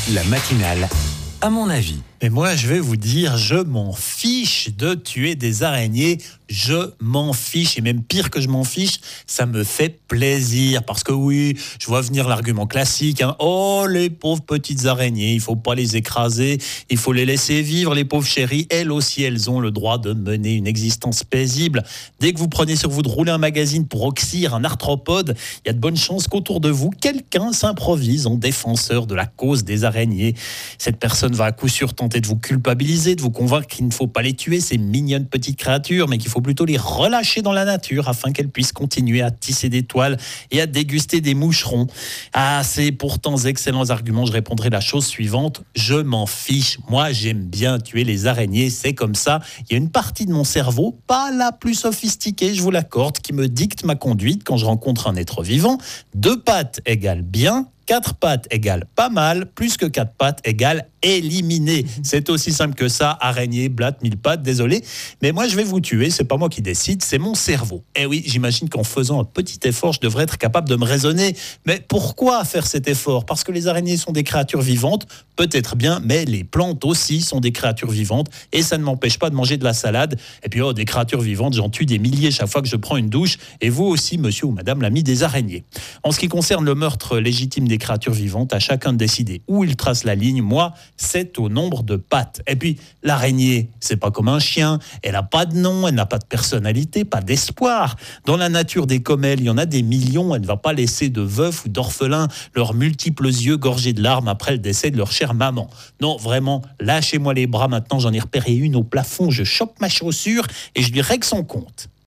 La matinale, à mon avis. Mais moi, je vais vous dire, je m'en fiche de tuer des araignées. Je m'en fiche. Et même pire que je m'en fiche, ça me fait plaisir. Parce que oui, je vois venir l'argument classique. Oh, les pauvres petites araignées, il faut pas les écraser. Il faut les laisser vivre, les pauvres chéries. Elles aussi, elles ont le droit de mener une existence paisible. Dès que vous prenez sur vous de rouler un magazine pour oxyre un arthropode, il y a de bonnes chances qu'autour de vous, quelqu'un s'improvise en défenseur de la cause des araignées. Cette personne va à coup sûr tenter de vous culpabiliser, de vous convaincre qu'il ne faut pas les tuer, ces mignonnes petites créatures, mais qu'il faut plutôt les relâcher dans la nature afin qu'elles puissent continuer à tisser des toiles et à déguster des moucherons. Ah, c'est pourtant excellents arguments. Je répondrai la chose suivante: je m'en fiche. Moi, j'aime bien tuer les araignées, c'est comme ça. Il y a une partie de mon cerveau, pas la plus sophistiquée, je vous l'accorde, qui me dicte ma conduite quand je rencontre un être vivant. 2 pattes égale bien, 4 pattes égale pas mal, plus que 4 pattes égale éliminé. C'est aussi simple que ça. Araignée, blatte, 1000 pattes, désolé. Mais moi, je vais vous tuer. C'est pas moi qui décide, c'est mon cerveau. Eh oui, j'imagine qu'en faisant un petit effort, je devrais être capable de me raisonner. Mais pourquoi faire cet effort? Parce que les araignées sont des créatures vivantes, peut-être bien, mais les plantes aussi sont des créatures vivantes. Et ça ne m'empêche pas de manger de la salade. Et puis, des créatures vivantes, j'en tue des milliers chaque fois que je prends une douche. Et vous aussi, monsieur ou madame l'ami des araignées. En ce qui concerne le meurtre légitime des créatures vivantes, à chacun de décider où il trace la ligne. Moi, c'est au nombre de pattes. Et puis, l'araignée, c'est pas comme un chien. Elle n'a pas de nom, elle n'a pas de personnalité, pas d'espoir. Dans la nature des commelles, il y en a des millions. Elle ne va pas laisser de veufs ou d'orphelins leurs multiples yeux gorgés de larmes après le décès de leur chère maman. Non, vraiment, lâchez-moi les bras maintenant. J'en ai repéré une au plafond. Je chope ma chaussure et je lui règle son compte.